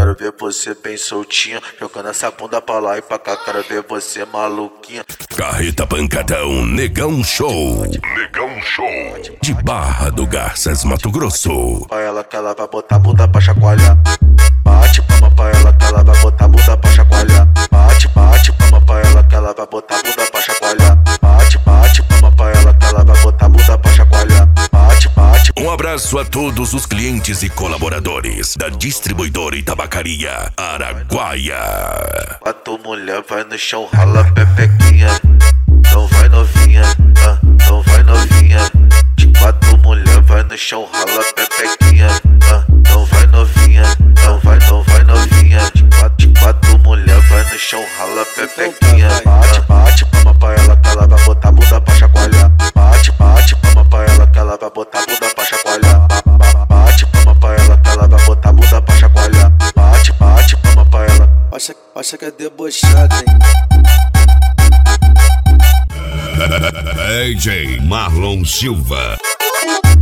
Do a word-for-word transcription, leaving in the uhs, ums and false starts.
quero ver você bem soltinha, jogando essa bunda pra lá e pra cá, quero ver você maluquinha. Carreta Pancadão, Negão Show. Negão Show. De Barra do Garças, Mato Grosso. Pra ela que ela vai botar a bunda pra chacoalhar. Bate palma pra ela que ela vai botar a bunda pra chacoalhar. Bate, bate palma pra ela que ela vai botar a bunda pra chacoalhar. Bate, bate palma pra ela que ela vai botar a bunda pra chacoalhar. Bate, bate. Um abraço a todos os clientes e colaboradores da distribuidora e tabacaria Araguaia. A tua mulher vai no chão, rala pepequinha. Então vai novinha, ah, então vai novinha. De quatro mulher vai no chão, rala pepequinha. Ah, então vai novinha, então vai, então vai novinha. De quatro, de quatro mulher vai no chão, rala pepequinha. Bate, bate palma pra ela que ela vai botar a bunda pra chacoalhar. Bate, bate palma pra ela que ela vai botar a bunda pra chacoalhar. Bate palma pra ela que ela vai botar a bunda pra chacoalhar. Bate, bate palma pra ela. Acha, acha que é debochado, hein? D J Marlon Silva.